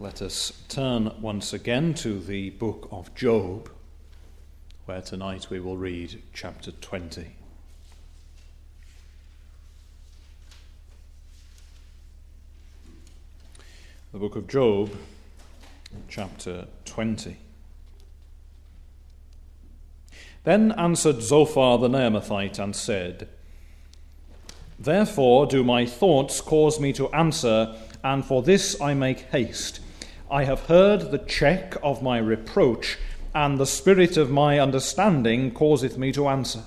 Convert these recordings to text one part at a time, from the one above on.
Let us turn once again to the book of Job, where tonight we will read chapter 20. The book of Job, chapter 20. Then answered Zophar the Naamathite and said, Therefore do my thoughts cause me to answer, and for this I make haste. I have heard the check of my reproach, and the spirit of my understanding causeth me to answer.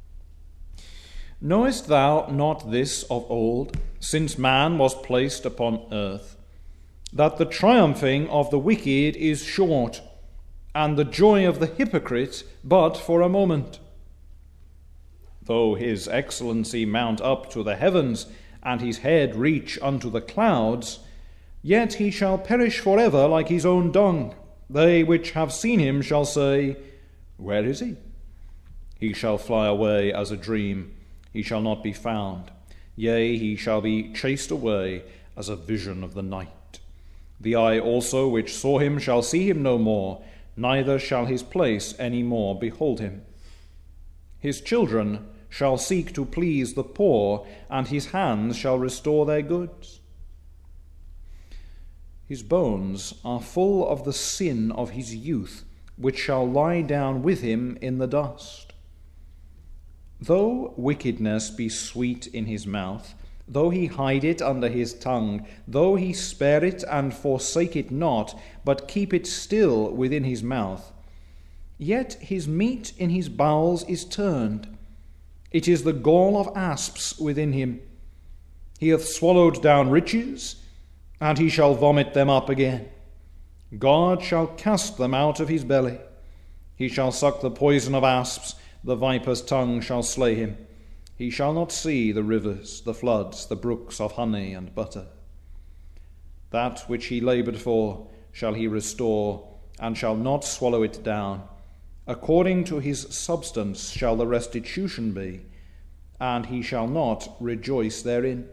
Knowest thou not this of old, since man was placed upon earth, that the triumphing of the wicked is short, and the joy of the hypocrite but for a moment? Though his excellency mount up to the heavens, and his head reach unto the clouds, yet he shall perish forever like his own dung. They which have seen him shall say, Where is he? He shall fly away as a dream, he shall not be found. Yea, he shall be chased away as a vision of the night. The eye also which saw him shall see him no more, neither shall his place any more behold him. His children shall seek to please the poor, and his hands shall restore their goods. His bones are full of the sin of his youth, which shall lie down with him in the dust. Though wickedness be sweet in his mouth, though he hide it under his tongue, though he spare it and forsake it not, but keep it still within his mouth, yet his meat in his bowels is turned. It is the gall of asps within him. He hath swallowed down riches, and he shall vomit them up again. God shall cast them out of his belly. He shall suck the poison of asps, the viper's tongue shall slay him. He shall not see the rivers, the floods, the brooks of honey and butter. That which he laboured for shall he restore, and shall not swallow it down. According to his substance shall the restitution be, and he shall not rejoice therein.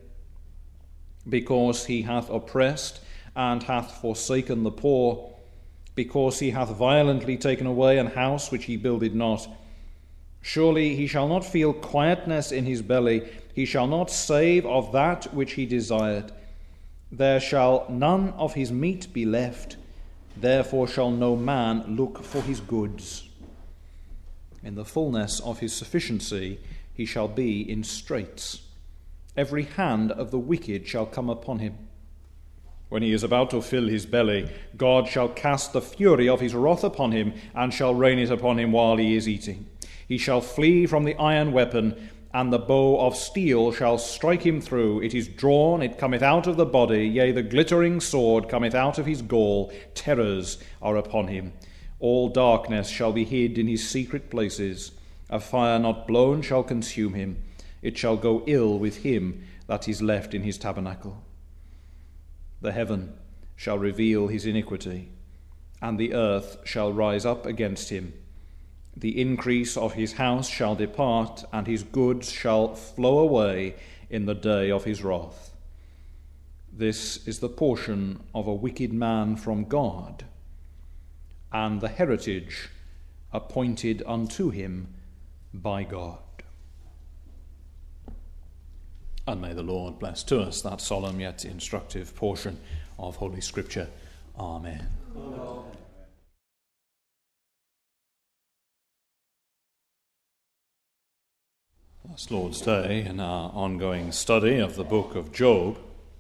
Because he hath oppressed and hath forsaken the poor, because he hath violently taken away an house which he builded not. Surely he shall not feel quietness in his belly, he shall not save of that which he desired. There shall none of his meat be left, therefore shall no man look for his goods. In the fullness of his sufficiency he shall be in straits. Every hand of the wicked shall come upon him. When he is about to fill his belly, God shall cast the fury of his wrath upon him, and shall rain it upon him while he is eating. He shall flee from the iron weapon, and the bow of steel shall strike him through. It is drawn, it cometh out of the body, yea, the glittering sword cometh out of his gall. Terrors are upon him. All darkness shall be hid in his secret places. A fire not blown shall consume him. It shall go ill with him that is left in his tabernacle. The heaven shall reveal his iniquity, and the earth shall rise up against him. The increase of his house shall depart, and his goods shall flow away in the day of his wrath. This is the portion of a wicked man from God, and the heritage appointed unto him by God. And may the Lord bless to us that solemn yet instructive portion of Holy Scripture. Amen. Amen. Last Lord's Day, in our ongoing study of the book of Job,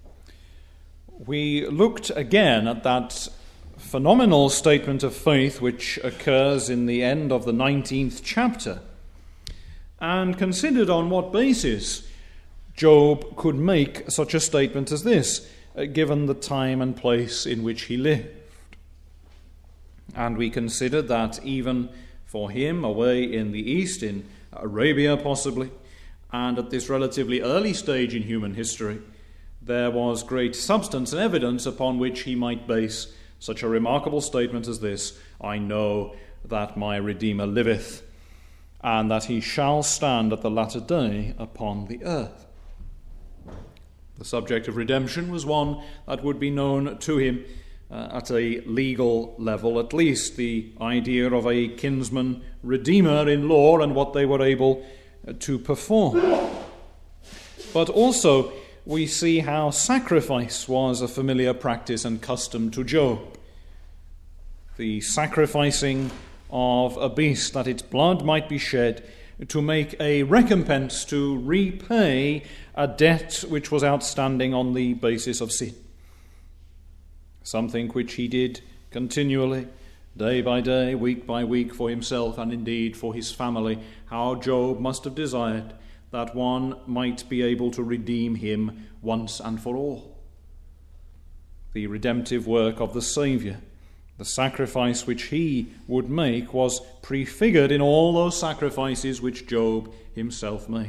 we looked again at that phenomenal statement of faith which occurs in the end of the 19th chapter, and considered on what basis Job could make such a statement as this, given the time and place in which he lived. And we considered that even for him, away in the east, in Arabia possibly, and at this relatively early stage in human history, there was great substance and evidence upon which he might base such a remarkable statement as this: I know that my Redeemer liveth, and that he shall stand at the latter day upon the earth. The subject of redemption was one that would be known to him at a legal level, at least, the idea of a kinsman redeemer in law and what they were able to perform. But also we see how sacrifice was a familiar practice and custom to Job. The sacrificing of a beast that its blood might be shed to make a recompense, to repay a debt which was outstanding on the basis of sin. Something which he did continually, day by day, week by week, for himself and indeed for his family. How Job must have desired that one might be able to redeem him once and for all. The redemptive work of the Saviour, the sacrifice which he would make, was prefigured in all those sacrifices which Job himself made.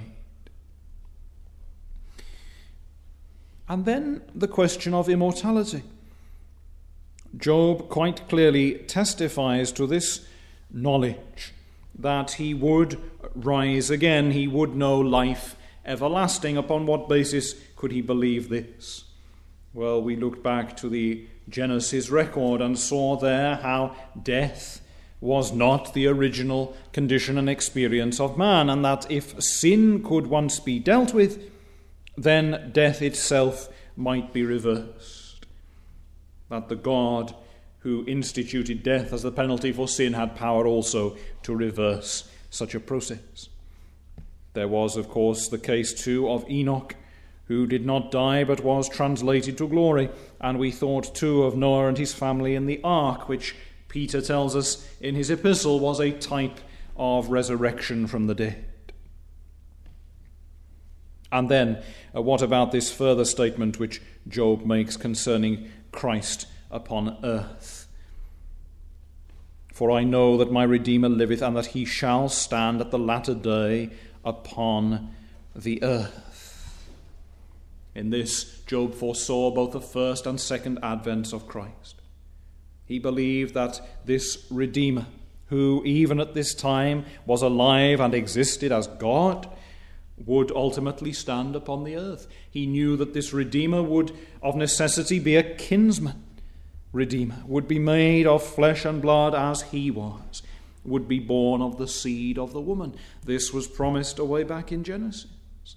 And then the question of immortality. Job quite clearly testifies to this knowledge, that he would rise again, he would know life everlasting. Upon what basis could he believe this? Well, we looked back to the Genesis record and saw there how death was not the original condition and experience of man, and that if sin could once be dealt with, then death itself might be reversed. That the God who instituted death as the penalty for sin had power also to reverse such a process. There was, of course, the case too of Enoch, who did not die but was translated to glory. And we thought too of Noah and his family in the ark, which Peter tells us in his epistle was a type of resurrection from the dead. And then, what about this further statement which Job makes concerning Christ upon earth? For I know that my Redeemer liveth, and that he shall stand at the latter day upon the earth. In this, Job foresaw both the first and second advents of Christ. He believed that this Redeemer, who even at this time was alive and existed as God, would ultimately stand upon the earth. He knew that this Redeemer would of necessity be a kinsman Redeemer, would be made of flesh and blood as he was, would be born of the seed of the woman. This was promised away back in Genesis.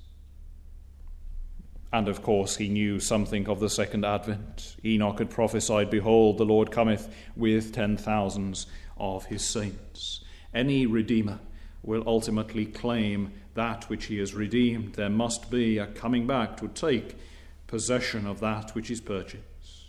And of course he knew something of the second advent. Enoch had prophesied, "Behold, the Lord cometh with 10,000s of his saints." Any Redeemer will ultimately claim that which he has redeemed. There must be a coming back to take possession of that which is purchased.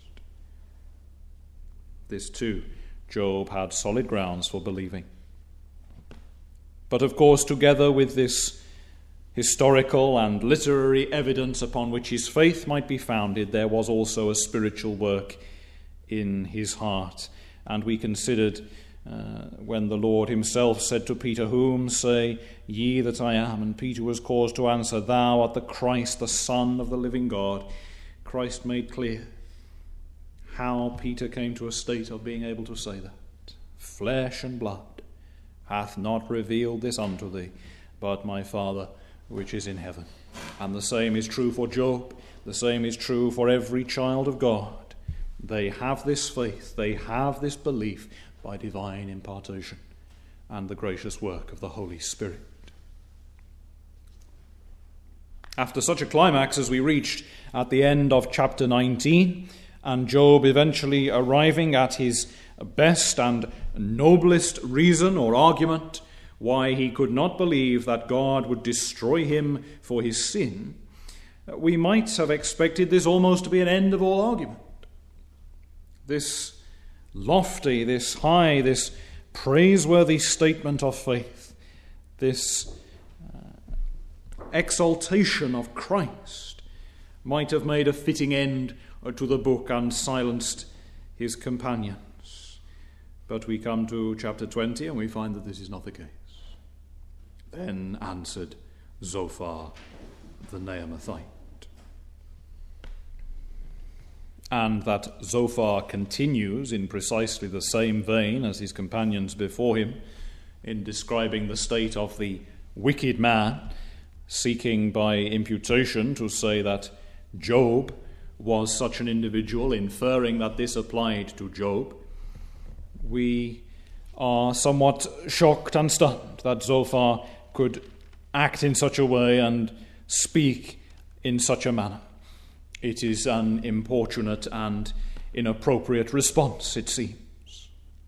This too, Job had solid grounds for believing. But of course, together with this historical and literary evidence upon which his faith might be founded, there was also a spiritual work in his heart. And we considered when the Lord himself said to Peter, "Whom say ye that I am?" And Peter was caused to answer, "Thou art the Christ, the Son of the living God." Christ made clear how Peter came to a state of being able to say that. "Flesh and blood hath not revealed this unto thee, but my Father which is in heaven." And the same is true for Job. The same is true for every child of God. They have this faith, they have this belief by divine impartation and the gracious work of the Holy Spirit. After such a climax as we reached at the end of chapter 19, and Job eventually arriving at his best and noblest reason or argument why he could not believe that God would destroy him for his sin, we might have expected this almost to be an end of all argument. This lofty, this high, this praiseworthy statement of faith, this exaltation of Christ might have made a fitting end to the book and silenced his companions. But we come to chapter 20 and we find that this is not the case. Then answered Zophar the Naamathite. And that Zophar continues in precisely the same vein as his companions before him in describing the state of the wicked man, seeking by imputation to say that Job was such an individual, inferring that this applied to Job, we are somewhat shocked and stunned that Zophar could act in such a way and speak in such a manner. It is an importunate and inappropriate response, it seems.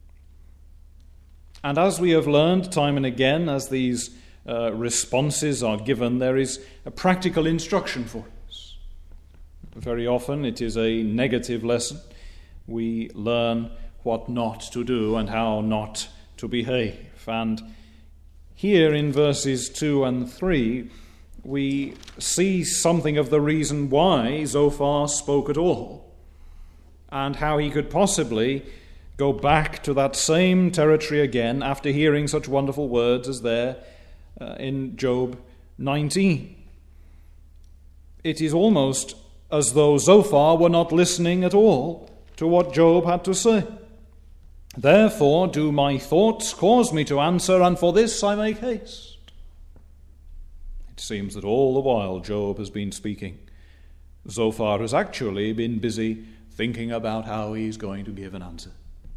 And as we have learned time and again, as these responses are given, there is a practical instruction for us. Very often it is a negative lesson. We learn what not to do and how not to behave. And here in verses 2 and 3, we see something of the reason why Zophar spoke at all, and how he could possibly go back to that same territory again after hearing such wonderful words as there in Job 19. It is almost as though Zophar were not listening at all to what Job had to say. Therefore do my thoughts cause me to answer, and for this I make haste. It seems that all the while Job has been speaking, Zophar has actually been busy thinking about how he's going to give an answer.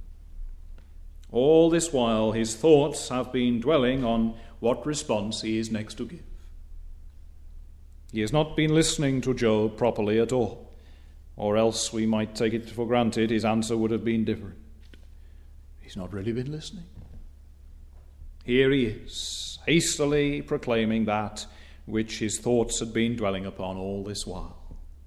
All this while his thoughts have been dwelling on what response he is next to give. He has not been listening to Job properly at all, or else we might take it for granted his answer would have been different. He's not really been listening. Here he is, hastily proclaiming that which his thoughts had been dwelling upon all this while.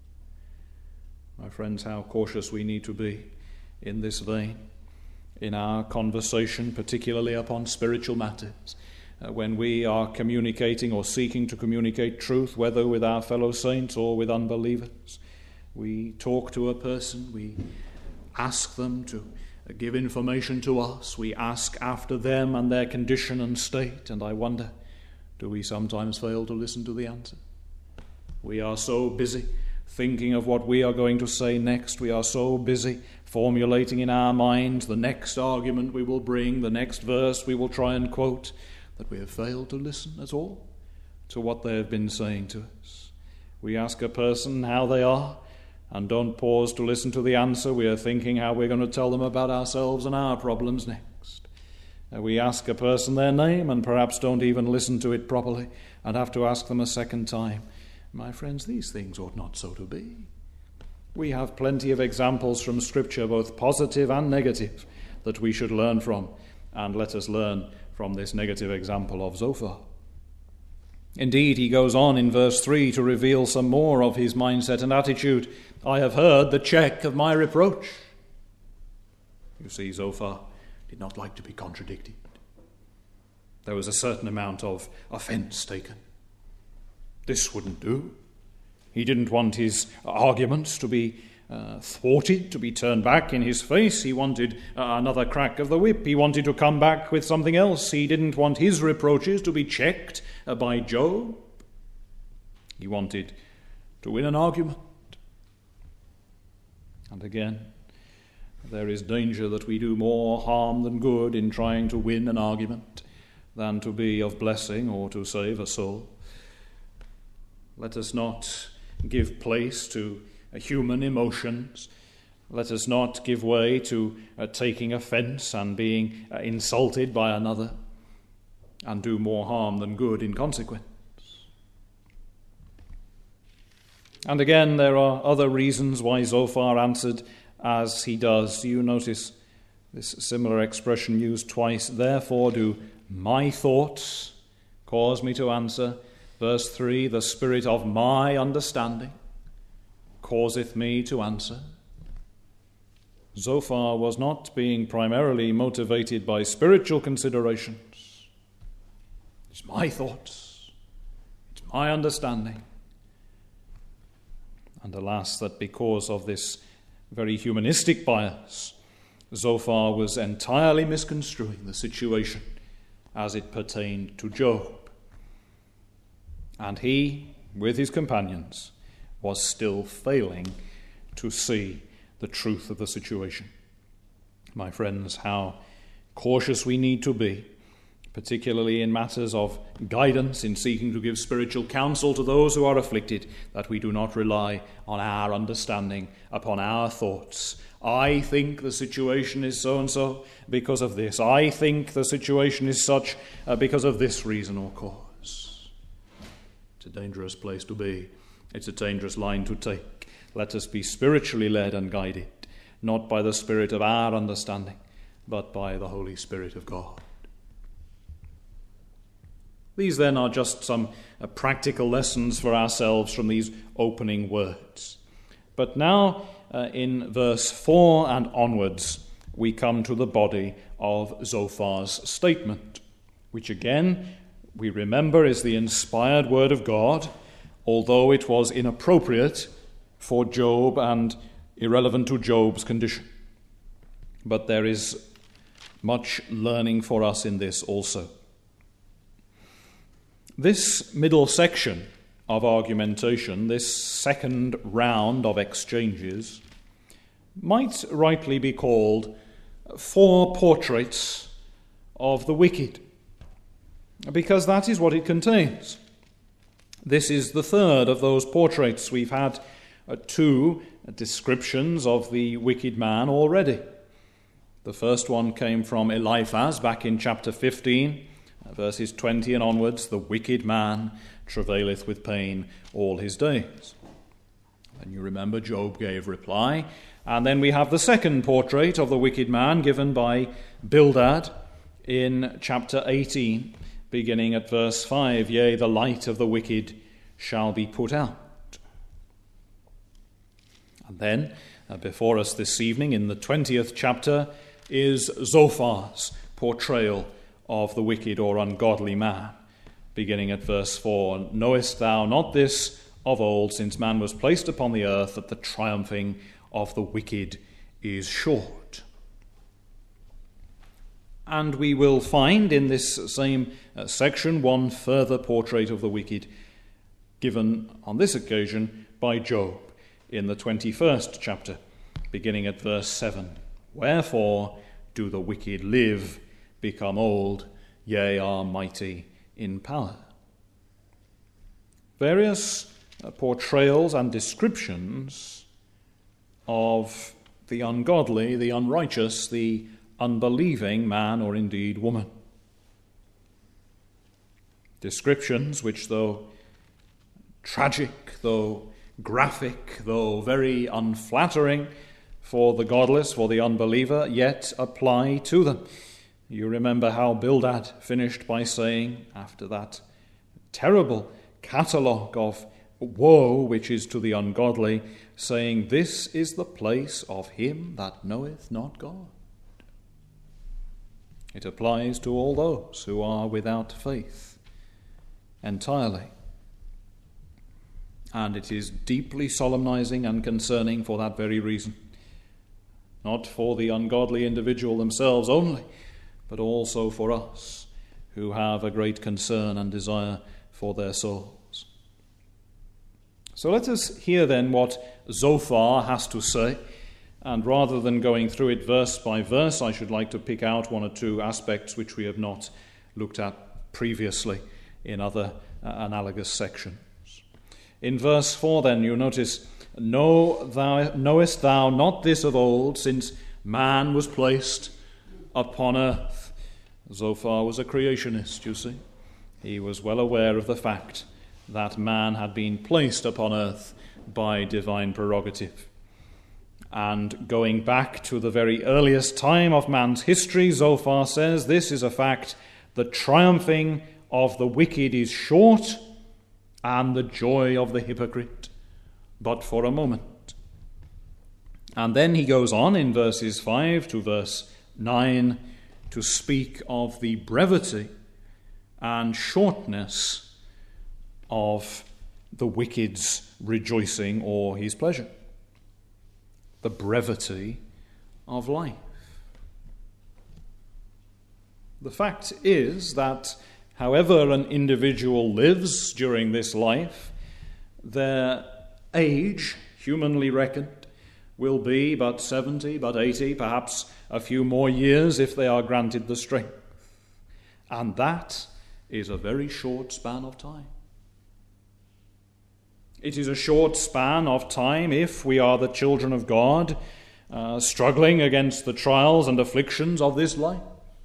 My friends, how cautious we need to be in this vein, in our conversation, particularly upon spiritual matters, when we are communicating or seeking to communicate truth, whether with our fellow saints or with unbelievers. We talk to a person, we ask them to give information to us, we ask after them and their condition and state, and I wonder, do we sometimes fail to listen to the answer? We are so busy thinking of what we are going to say next, we are so busy formulating in our minds the next argument we will bring, the next verse we will try and quote, that we have failed to listen at all to what they have been saying to us. We ask a person how they are and don't pause to listen to the answer. We are thinking how we're going to tell them about ourselves and our problems next. We ask a person their name and perhaps don't even listen to it properly and have to ask them a second time. My friends, these things ought not so to be. We have plenty of examples from Scripture, both positive and negative, that we should learn from, and let us learn from this negative example of Zophar. Indeed, he goes on in verse 3 to reveal some more of his mindset and attitude. I have heard the check of my reproach. You see, Zophar did not like to be contradicted. There was a certain amount of offense taken. This wouldn't do. He didn't want his arguments to be thwarted, to be turned back in his face. He wanted another crack of the whip. He wanted to come back with something else. He didn't want his reproaches to be checked by Job. He wanted to win an argument. And again, there is danger that we do more harm than good in trying to win an argument than to be of blessing or to save a soul. Let us not give place to human emotions. Let us not give way to taking offense and being insulted by another and do more harm than good in consequence. And again, there are other reasons why Zophar answered as he does. You notice this similar expression used twice. Therefore do my thoughts cause me to answer. Verse 3, the spirit of my understanding causeth me to answer. Zophar was not being primarily motivated by spiritual considerations. It's my thoughts. It's my understanding. And alas, that because of this very humanistic bias, Zophar was entirely misconstruing the situation as it pertained to Job. And he, with his companions, was still failing to see the truth of the situation. My friends, how cautious we need to be, particularly in matters of guidance, in seeking to give spiritual counsel to those who are afflicted, that we do not rely on our understanding, upon our thoughts. I think the situation is so-and-so because of this. I think the situation is such because of this reason or cause. It's a dangerous place to be. It's a dangerous line to take. Let us be spiritually led and guided, not by the spirit of our understanding, but by the Holy Spirit of God. These then are just some practical lessons for ourselves from these opening words. But now, in verse 4 and onwards, we come to the body of Zophar's statement, which again, we remember, is the inspired word of God, although it was inappropriate for Job and irrelevant to Job's condition. But there is much learning for us in this also. This middle section of argumentation, this second round of exchanges, might rightly be called 4 portraits of the wicked, because that is what it contains. This is the third of those portraits. We've had 2 descriptions of the wicked man already. The first one came from Eliphaz back in chapter 15, verses 20 and onwards. The wicked man travaileth with pain all his days. And you remember Job gave reply. And then we have the second portrait of the wicked man given by Bildad in chapter 18, beginning at verse 5. Yea, the light of the wicked shall be put out. And then, before us this evening, in the 20th chapter, is Zophar's portrayal of the wicked or ungodly man, beginning at verse 4. Knowest thou not this of old, since man was placed upon the earth, that the triumphing of the wicked is short? And we will find in this same section one further portrait of the wicked, given on this occasion by Job in the 21st chapter, beginning at verse 7. Wherefore do the wicked live, become old, yea, are mighty in power? Various portrayals and descriptions of the ungodly, the unrighteous, the unbelieving man or indeed woman. Descriptions which, though tragic, though graphic, though very unflattering for the godless, for the unbeliever, yet apply to them. You remember how Bildad finished by saying, after that terrible catalogue of woe which is to the ungodly, saying, This is the place of him that knoweth not God. It applies to all those who are without faith entirely. And it is deeply solemnizing and concerning for that very reason. Not for the ungodly individual themselves only, but also for us who have a great concern and desire for their souls. So let us hear then what Zophar has to say, and rather than going through it verse by verse, I should like to pick out 1 or 2 aspects which we have not looked at previously in other analogous sections. In verse 4 then, you notice, knowest thou not this of old, since man was placed upon earth? Zophar was a creationist, you see. He was well aware of the fact that man had been placed upon earth by divine prerogative. And going back to the very earliest time of man's history, Zophar says, this is a fact, the triumphing of the wicked is short, and the joy of the hypocrite but for a moment. And then he goes on in verses 5 to verse 9 to speak of the brevity and shortness of the wicked's rejoicing or his pleasure. The brevity of life. The fact is that however an individual lives during this life, their age, humanly reckoned, will be but 70, but 80, perhaps a few more years if they are granted the strength. And that is a very short span of time. It is a short span of time if we are the children of God, struggling against the trials and afflictions of this life.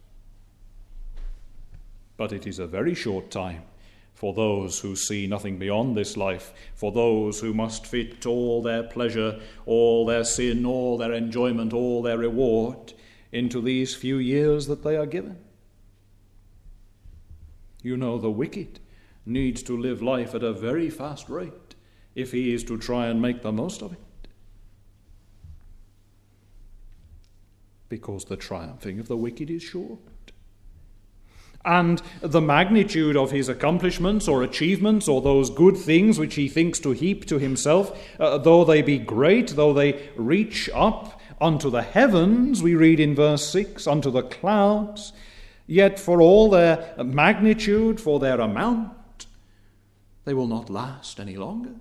But it is a very short time for those who see nothing beyond this life, for those who must fit all their pleasure, all their sin, all their enjoyment, all their reward into these few years that they are given. You know, the wicked needs to live life at a very fast rate if he is to try and make the most of it. Because the triumphing of the wicked is short. And the magnitude of his accomplishments or achievements or those good things which he thinks to heap to himself, though they be great, though they reach up unto the heavens, we read in verse 6, unto the clouds, yet for all their magnitude, for their amount, they will not last any longer.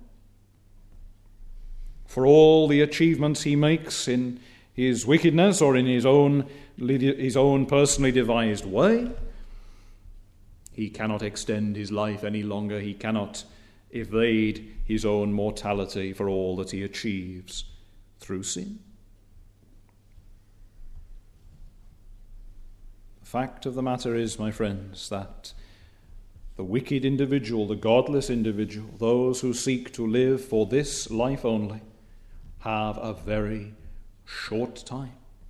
For all the achievements he makes in his wickedness or in his own personally devised way, he cannot extend his life any longer. He cannot evade his own mortality for all that he achieves through sin. The fact of the matter is, my friends, that the wicked individual, the godless individual, those who seek to live for this life only, have a very short time.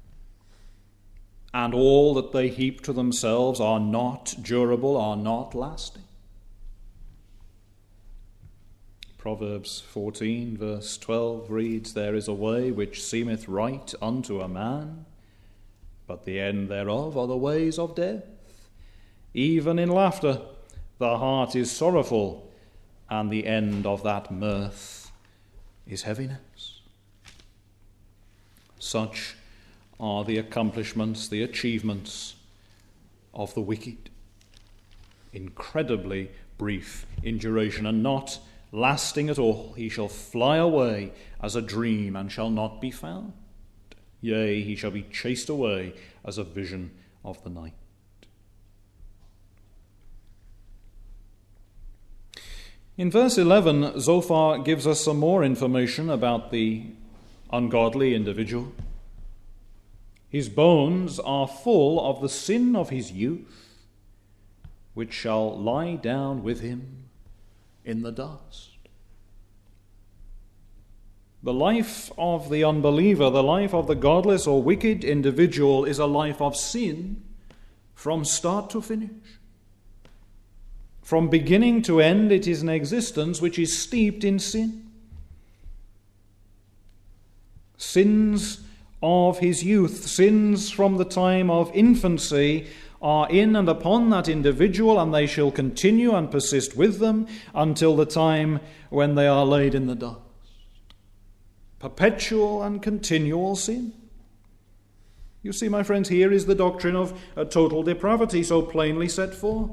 And all that they heap to themselves are not durable, are not lasting. Proverbs 14, verse 12 reads, There is a way which seemeth right unto a man, but the end thereof are the ways of death. Even in laughter the heart is sorrowful, and the end of that mirth is heaviness. Such are the accomplishments, the achievements of the wicked. Incredibly brief in duration and not lasting at all. He shall fly away as a dream and shall not be found. Yea, he shall be chased away as a vision of the night. In verse 11, Zophar gives us some more information about the ungodly individual. His bones are full of the sin of his youth, which shall lie down with him in the dust. The life of the unbeliever, the life of the godless or wicked individual, is a life of sin from start to finish. From beginning to end, it is an existence which is steeped in sin. Sins of his youth, sins from the time of infancy, are in and upon that individual, and they shall continue and persist with them until the time when they are laid in the dust. Perpetual and continual sin. You see, my friends, here is the doctrine of total depravity so plainly set forth.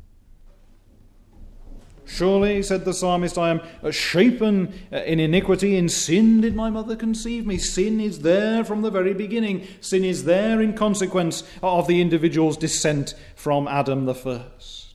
Surely, said the psalmist, I am shapen in iniquity. In sin did my mother conceive me. Sin is there from the very beginning. Sin is there in consequence of the individual's descent from Adam the first.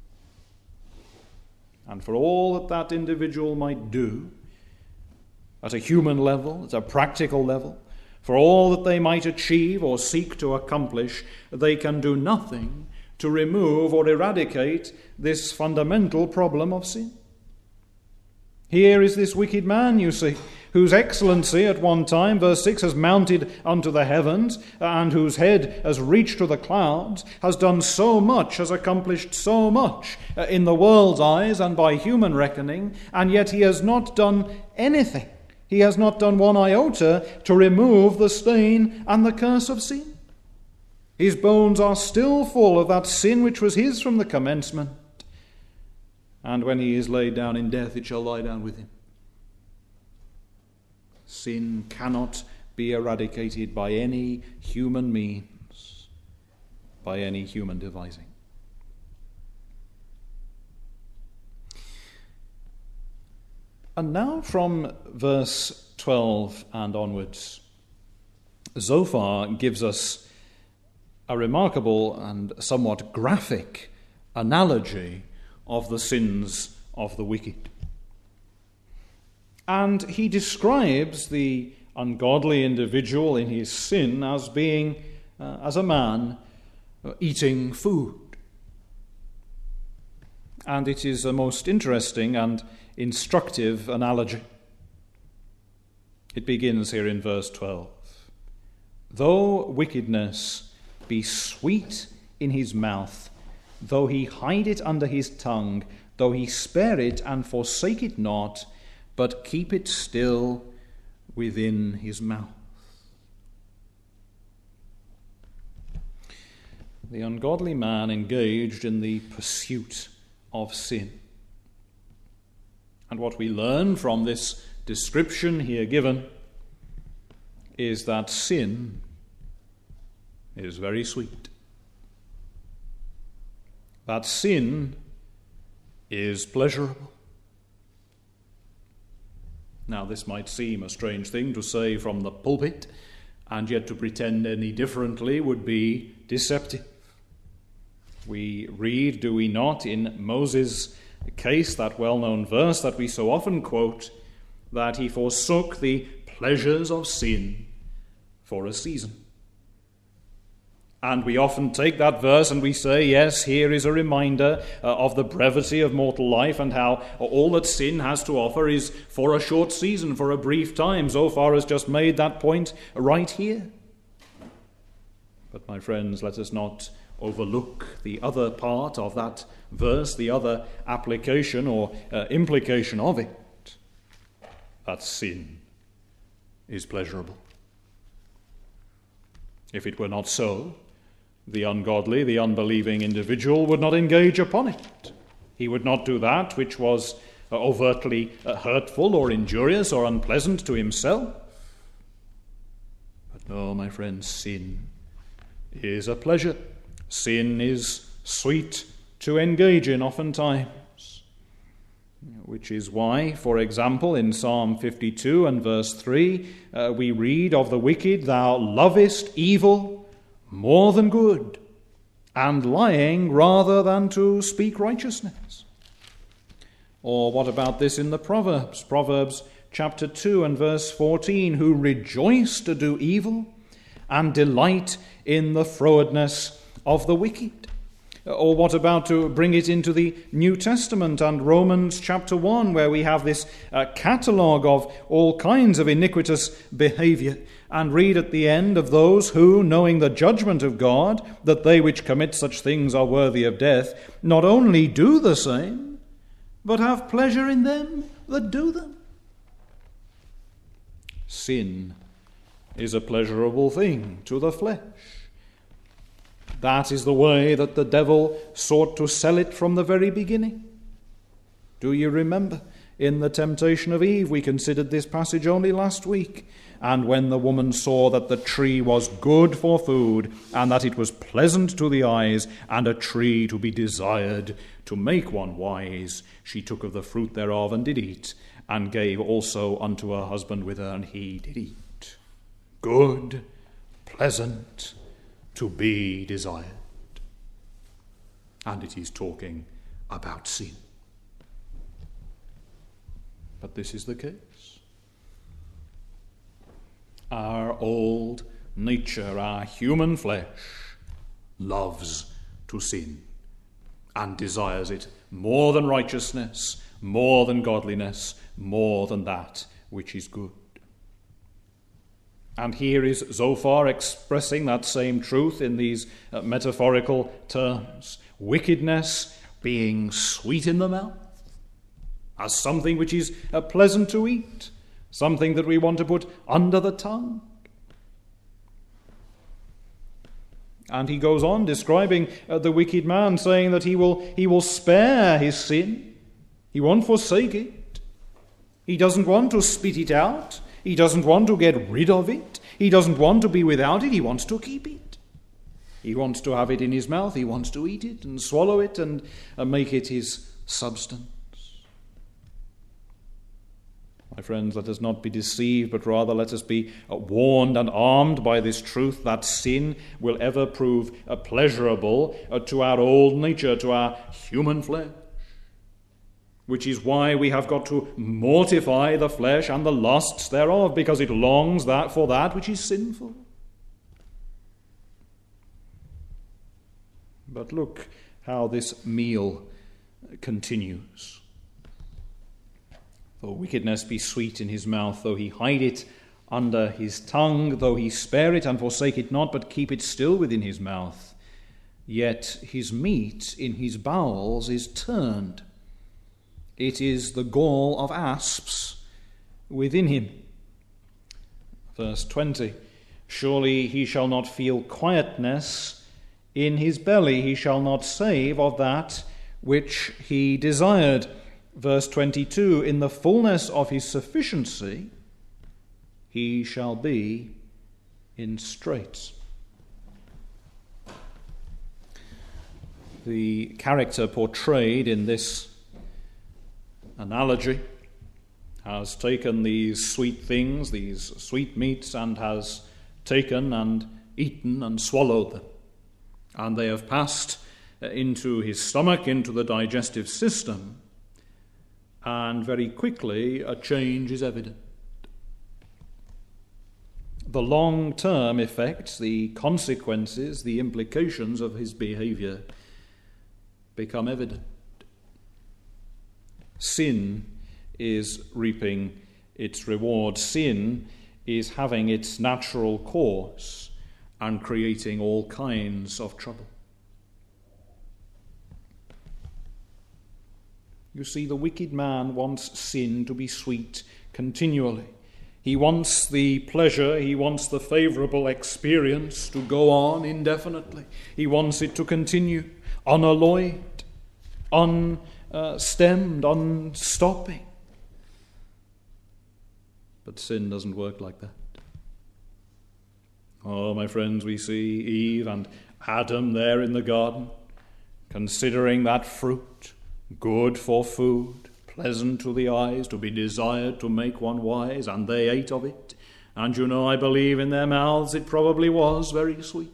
And for all that that individual might do, at a human level, at a practical level, for all that they might achieve or seek to accomplish, they can do nothing to remove or eradicate this fundamental problem of sin. Here is this wicked man, you see, whose excellency at one time, verse 6, has mounted unto the heavens, and whose head has reached to the clouds, has done so much, has accomplished so much in the world's eyes and by human reckoning, and yet he has not done anything. He has not done one iota to remove the stain and the curse of sin. His bones are still full of that sin which was his from the commencement. And when he is laid down in death, it shall lie down with him. Sin cannot be eradicated by any human means, by any human devising. And now from verse 12 and onwards, Zophar gives us a remarkable and somewhat graphic analogy of the sins of the wicked. And he describes the ungodly individual in his sin as being, as a man, eating food. And it is a most interesting and instructive analogy. It begins here in verse 12. Though wickedness be sweet in his mouth, though he hide it under his tongue, though he spare it and forsake it not, but keep it still within his mouth. The ungodly man engaged in the pursuit of sin. And what we learn from this description here given is that sin is very sweet. That sin is pleasurable. Now, this might seem a strange thing to say from the pulpit, and yet to pretend any differently would be deceptive. We read, do we not, in Moses' case, that well-known verse that we so often quote, that he forsook the pleasures of sin for a season. And we often take that verse and we say, yes, here is a reminder of the brevity of mortal life and how all that sin has to offer is for a short season, for a brief time. Zophar has just made that point right here. But my friends, let us not overlook the other part of that verse, the other application or implication of it, that sin is pleasurable. If it were not so, the ungodly, the unbelieving individual would not engage upon it. He would not do that which was overtly hurtful or injurious or unpleasant to himself. But no, my friends, sin is a pleasure. Sin is sweet to engage in oftentimes, which is why, for example, in Psalm 52 and verse 3, we read of the wicked, "Thou lovest evil more than good, and lying rather than to speak righteousness." Or what about this in the Proverbs? Proverbs chapter 2 and verse 14, "Who rejoice to do evil and delight in the frowardness of the wicked." Or what about, to bring it into the New Testament and Romans chapter 1, where we have this catalogue of all kinds of iniquitous behavior, and read at the end of those who, knowing the judgment of God, that they which commit such things are worthy of death, not only do the same, but have pleasure in them that do them. Sin is a pleasurable thing to the flesh. That is the way that the devil sought to sell it from the very beginning. Do you remember? In the temptation of Eve, we considered this passage only last week. "And when the woman saw that the tree was good for food, and that it was pleasant to the eyes, and a tree to be desired to make one wise, she took of the fruit thereof and did eat, and gave also unto her husband with her, and he did eat." Good, pleasant, to be desired. And it is talking about sin. But this is the case. Our old nature, our human flesh, loves to sin and desires it more than righteousness, more than godliness, more than that which is good. And here is Zophar expressing that same truth in these metaphorical terms. Wickedness being sweet in the mouth, as something which is pleasant to eat, something that we want to put under the tongue. And he goes on describing the wicked man, saying that he will spare his sin. He won't forsake it. He doesn't want to spit it out. He doesn't want to get rid of it. He doesn't want to be without it. He wants to keep it. He wants to have it in his mouth. He wants to eat it and swallow it and make it his substance. My friends, let us not be deceived, but rather let us be warned and armed by this truth that sin will ever prove pleasurable to our old nature, to our human flesh. Which is why we have got to mortify the flesh and the lusts thereof, because it longs for that which is sinful. But look how this meal continues. Though wickedness be sweet in his mouth, though he hide it under his tongue, though he spare it and forsake it not, but keep it still within his mouth, yet his meat in his bowels is turned. It is the gall of asps within him. Verse 20, surely he shall not feel quietness in his belly, he shall not save of that which he desired. Verse 22, in the fullness of his sufficiency, he shall be in straits. The character portrayed in this analogy has taken these sweet things, these sweet meats, and has taken and eaten and swallowed them. And they have passed into his stomach, into the digestive system, and very quickly a change is evident. The long-term effects, the consequences, the implications of his behavior become evident. Sin is reaping its reward. Sin is having its natural course and creating all kinds of trouble. You see, the wicked man wants sin to be sweet continually. He wants the pleasure, he wants the favourable experience to go on indefinitely. He wants it to continue unalloyed, unstemmed, unstopping. But sin doesn't work like that. Oh, my friends, we see Eve and Adam there in the garden, considering that fruit, good for food, pleasant to the eyes, to be desired to make one wise, and they ate of it. And you know, I believe in their mouths it probably was very sweet.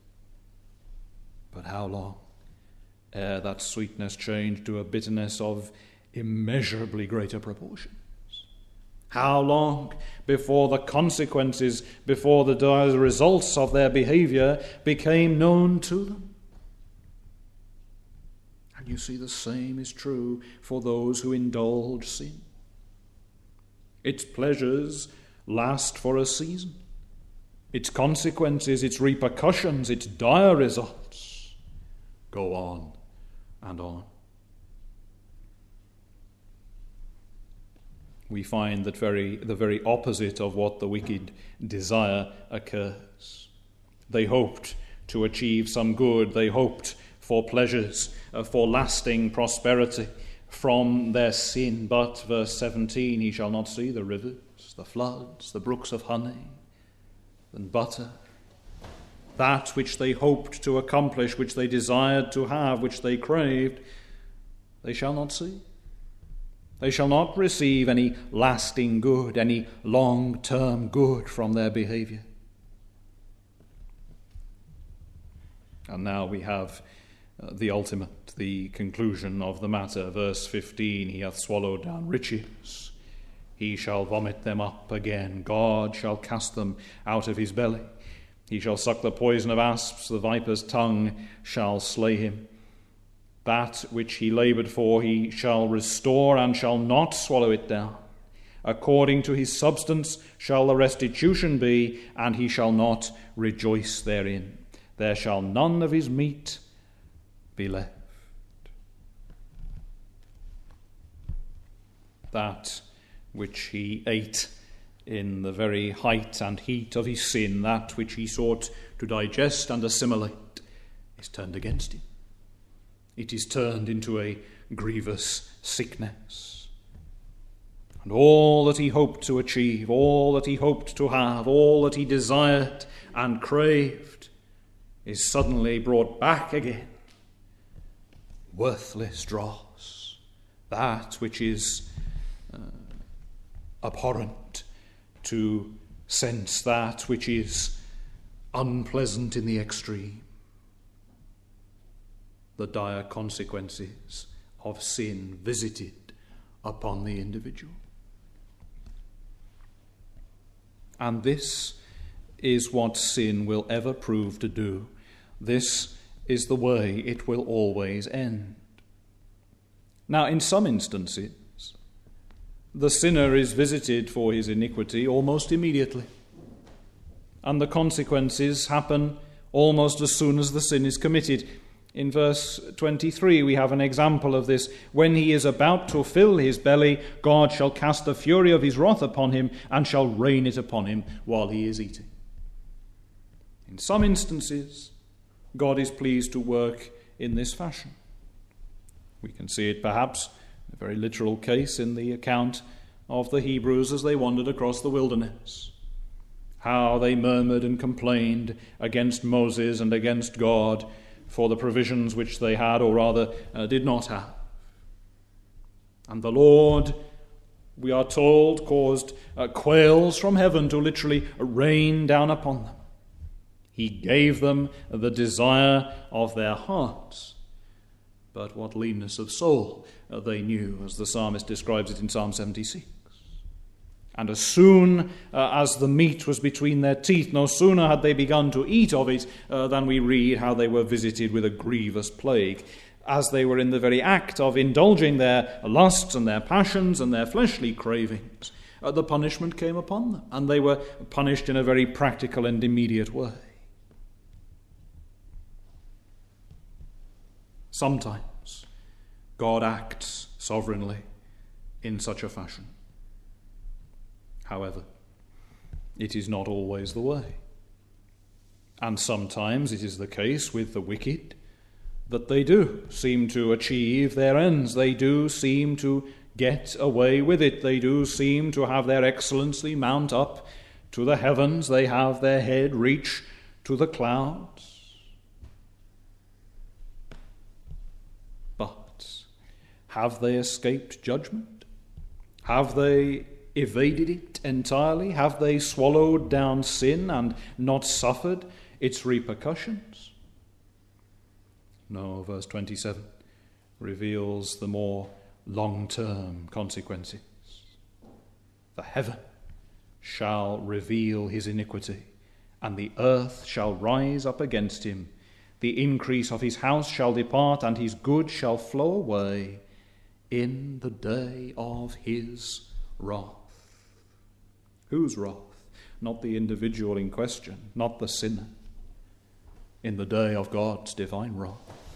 But how long ere that sweetness changed to a bitterness of immeasurably greater proportions? How long before the consequences, before the results of their behavior became known to them? And you see, the same is true for those who indulge sin. Its pleasures last for a season. Its consequences, its repercussions, its dire results go on and on. We find that the very opposite of what the wicked desire occurs. They hoped to achieve some good. They hoped for pleasures, for lasting prosperity from their sin. But, verse 17, he shall not see the rivers, the floods, the brooks of honey and butter. That which they hoped to accomplish, which they desired to have, which they craved, they shall not see. They shall not receive any lasting good, any long-term good from their behavior. And now we have the ultimate, the conclusion of the matter. Verse 15, he hath swallowed down riches. He shall vomit them up again. God shall cast them out of his belly. He shall suck the poison of asps. The viper's tongue shall slay him. That which he laboured for he shall restore, and shall not swallow it down. According to his substance shall the restitution be, and he shall not rejoice therein. There shall none of his meat be left. That which he ate in the very height and heat of his sin, that which he sought to digest and assimilate, is turned against him. It is turned into a grievous sickness. And all that he hoped to achieve, all that he hoped to have, all that he desired and craved, is suddenly brought back again. Worthless dross, that which is abhorrent to sense that which is unpleasant in the extreme. The dire consequences of sin visited upon the individual. And this is what sin will ever prove to do. This is the way it will always end. Now, in some instances, the sinner is visited for his iniquity almost immediately, and the consequences happen almost as soon as the sin is committed. In verse 23, we have an example of this. When he is about to fill his belly, God shall cast the fury of his wrath upon him and shall rain it upon him while he is eating. In some instances, God is pleased to work in this fashion. We can see it perhaps, a very literal case, in the account of the Hebrews as they wandered across the wilderness. How they murmured and complained against Moses and against God for the provisions which they had, or rather did not have. And the Lord, we are told, caused quails from heaven to literally rain down upon them. He gave them the desire of their hearts. But what leanness of soul they knew, as the psalmist describes it in Psalm 76. And as soon as the meat was between their teeth, no sooner had they begun to eat of it than we read how they were visited with a grievous plague. As they were in the very act of indulging their lusts and their passions and their fleshly cravings, the punishment came upon them, and they were punished in a very practical and immediate way. Sometimes God acts sovereignly in such a fashion. However, it is not always the way. And sometimes it is the case with the wicked that they do seem to achieve their ends. They do seem to get away with it. They do seem to have their excellency mount up to the heavens. They have their head reach to the clouds. But have they escaped judgment? Have they evaded it entirely? Have they swallowed down sin and not suffered its repercussions? No, verse 27 reveals the more long-term consequences. The heaven shall reveal his iniquity, and the earth shall rise up against him. The increase of his house shall depart, and his good shall flow away in the day of his wrath. Whose wrath? Not the individual in question, not the sinner. In the day of God's divine wrath.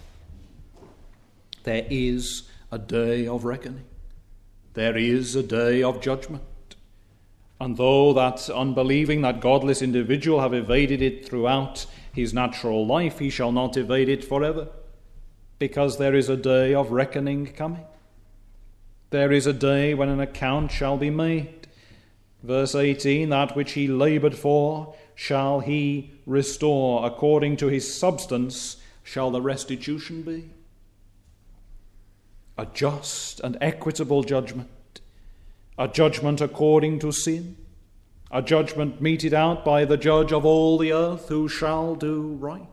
There is a day of reckoning. There is a day of judgment. And though that unbelieving, that godless individual have evaded it throughout his natural life, he shall not evade it forever, because there is a day of reckoning coming. There is a day when an account shall be made. Verse 18, that which he laboured for shall he restore. According to his substance shall the restitution be. A just and equitable judgment. A judgment according to sin. A judgment meted out by the judge of all the earth, who shall do right.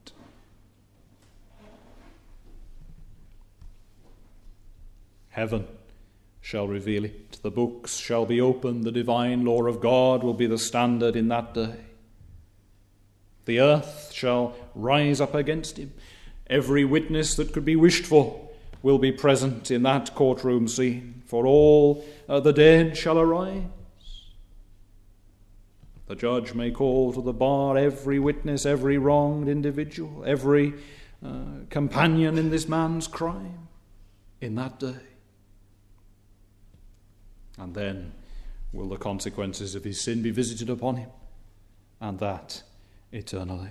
Heaven shall reveal it. The books shall be opened. The divine law of God will be the standard in that day. The earth shall rise up against him. Every witness that could be wished for will be present in that courtroom scene. For all the dead shall arise. The judge may call to the bar every witness, every wronged individual, every companion in this man's crime in that day. And then will the consequences of his sin be visited upon him, and that eternally.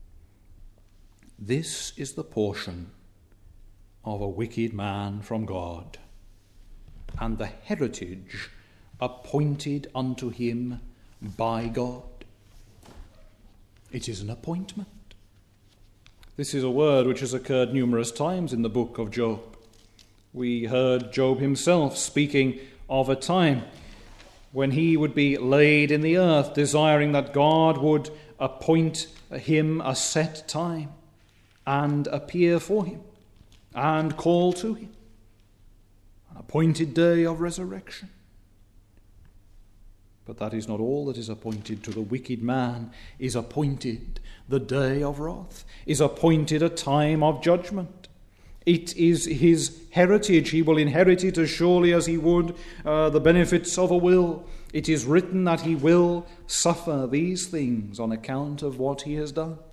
This is the portion of a wicked man from God, and the heritage appointed unto him by God. It is an appointment. This is a word which has occurred numerous times in the book of Job. We heard Job himself speaking of a time when he would be laid in the earth, desiring that God would appoint him a set time and appear for him and call to him, an appointed day of resurrection. But that is not all that is appointed. To the wicked man is appointed the day of wrath, is appointed a time of judgment. It is his heritage. He will inherit it as surely as he would the benefits of a will. It is written that he will suffer these things on account of what he has done.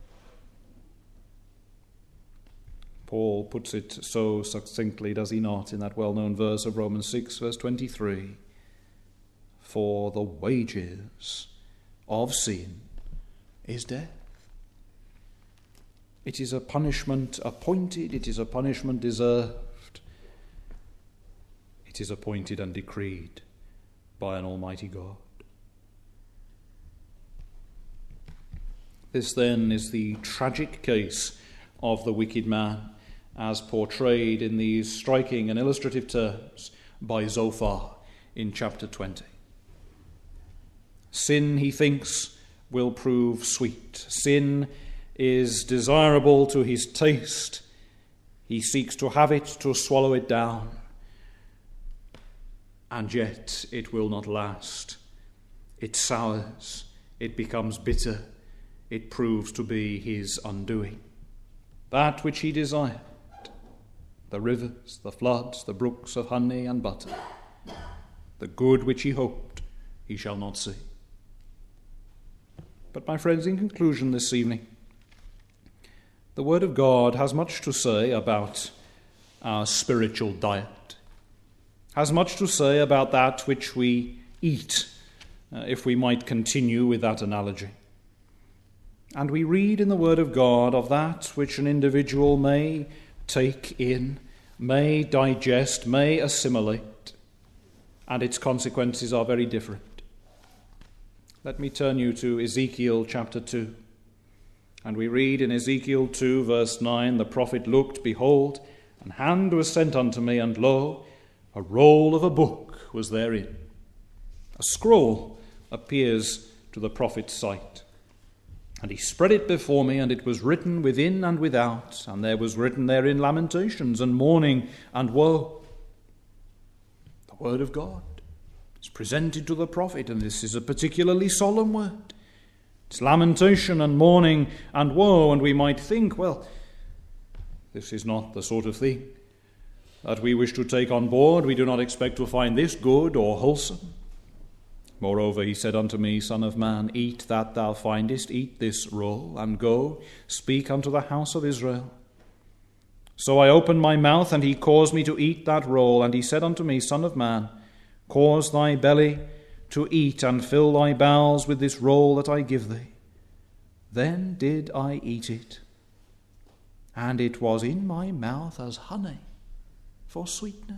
Paul puts it so succinctly, does he not, in that well-known verse of Romans 6, verse 23. For the wages of sin is death. It is a punishment appointed, it is a punishment deserved. It is appointed and decreed by an almighty God. This then is the tragic case of the wicked man, as portrayed in these striking and illustrative terms by Zophar in chapter 20. Sin, he thinks, will prove sweet. Sin is desirable to his taste. He seeks to have it, to swallow it down. And yet it will not last. It sours. It becomes bitter. It proves to be his undoing. That which he desired, the rivers, the floods, the brooks of honey and butter, the good which he hoped, he shall not see. But my friends, in conclusion this evening, the Word of God has much to say about our spiritual diet, has much to say about that which we eat, if we might continue with that analogy. And we read in the Word of God of that which an individual may take in, may digest, may assimilate, and its consequences are very different. Let me turn you to Ezekiel chapter 2. And we read in Ezekiel 2, verse 9, the prophet looked, behold, an hand was sent unto me, and lo, a roll of a book was therein. A scroll appears to the prophet's sight. And he spread it before me, and it was written within and without, and there was written therein lamentations and mourning and woe. The word of God is presented to the prophet, and this is a particularly solemn word. It's lamentation and mourning and woe, and we might think, well, this is not the sort of thing that we wish to take on board. We do not expect to find this good or wholesome. Moreover, he said unto me, Son of man, eat that thou findest, eat this roll, and go, speak unto the house of Israel. So I opened my mouth, and he caused me to eat that roll, and he said unto me, Son of man, cause thy belly to eat, and fill thy bowels with this roll that I give thee. Then did I eat it, and it was in my mouth as honey for sweetness.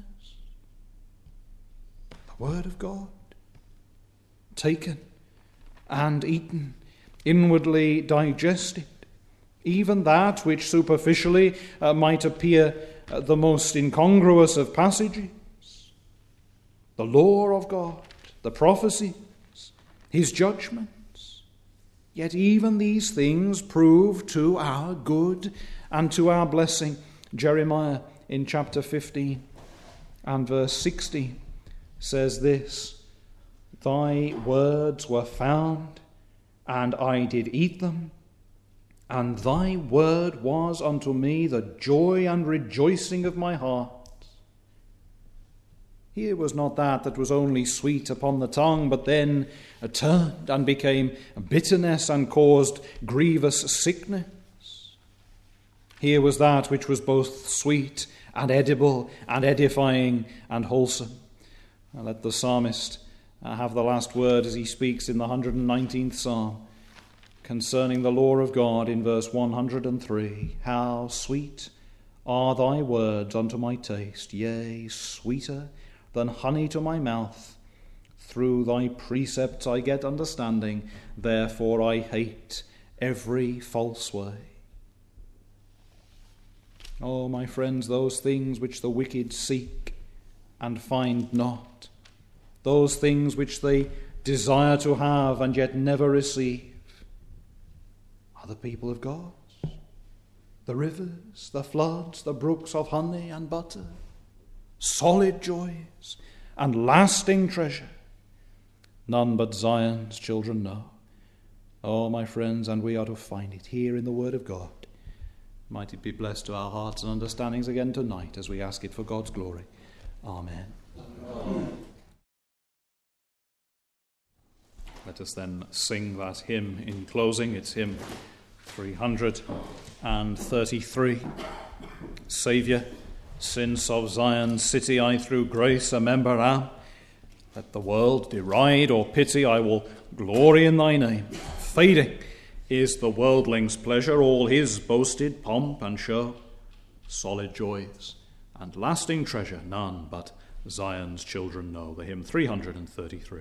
The word of God, taken and eaten, inwardly digested, even that which superficially might appear the most incongruous of passages, the law of God, the prophecies, his judgments. Yet even these things prove to our good and to our blessing. Jeremiah in chapter 15 and verse 16 says this, Thy words were found, and I did eat them, and thy word was unto me the joy and rejoicing of my heart. Here was not that was only sweet upon the tongue, but then turned and became bitterness and caused grievous sickness. Here was that which was both sweet and edible and edifying and wholesome. Now let the psalmist have the last word as he speaks in the 119th Psalm concerning the law of God in verse 103. How sweet are thy words unto my taste, yea, sweeter than honey to my mouth. Through thy precepts I get understanding, therefore I hate every false way. Oh, my friends, those things which the wicked seek and find not, those things which they desire to have and yet never receive, are the people of God. The rivers, the floods, the brooks of honey and butter, solid joys and lasting treasure, none but Zion's children know. Oh, my friends, and we are to find it here in the Word of God. Might it be blessed to our hearts and understandings again tonight as we ask it for God's glory. Amen. Amen. Let us then sing that hymn in closing. It's hymn 333. Saviour, since of Zion's city I through grace a member am, let the world deride or pity, I will glory in thy name. Fading is the worldling's pleasure, all his boasted pomp and show. Solid joys and lasting treasure none but Zion's children know. The hymn 333.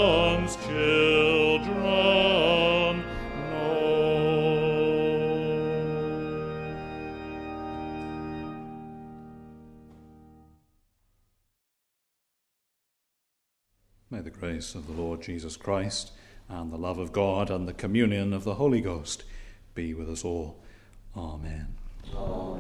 Zion's children know. May the grace of the Lord Jesus Christ and the love of God and the communion of the Holy Ghost be with us all. Amen. Amen.